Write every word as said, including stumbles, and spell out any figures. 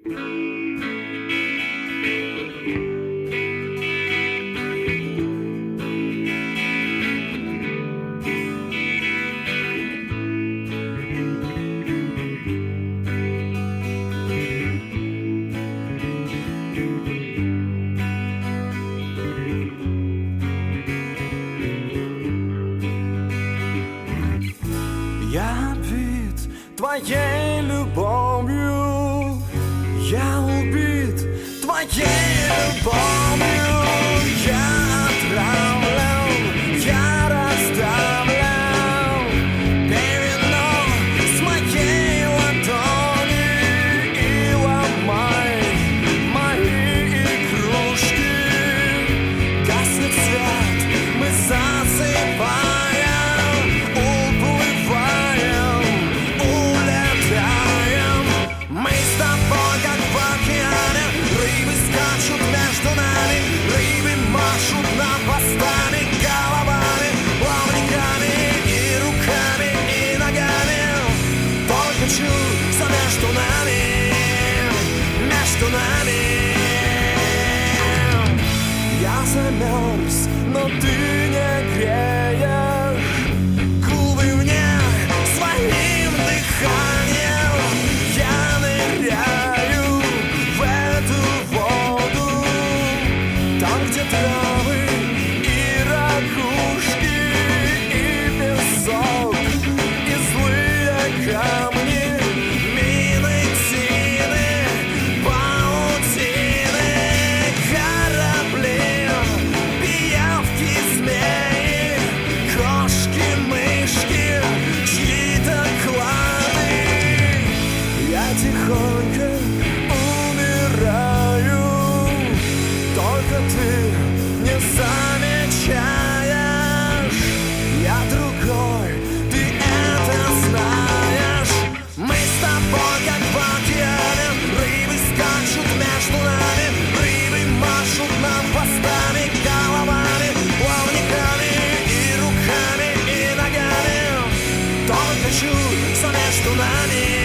Я убит твоей любовью, я убит твоей любовью, я отравлен, я расставлен, перенос с моей ладони и ломай мои игрушки. Гаснет свет, мы засыпаем, уплываем, улетаем. Мы с тобой как в океане, рыбы скачут между нами, рыбы машут нам хвостами, головами, плавниками и руками и ногами. Только чувство между нами, между нами. Я замерз, но ты не греешь губы мне своим дыханием. Я ныряю в эту воду, там, где травы и ракушки, и песок, и злые камни, мины, тины, паутины, корабли, пиявки, змеи, кошки, мышки, чьи-то клады. Я тихонько умираю, только ты не замечаешь. Я другой, ты это знаешь. Мы с тобой как в океане, рыбы скачут между нами, рыбы машут нам хвостами, головами, плавниками и руками и ногами. Только чувство между нами.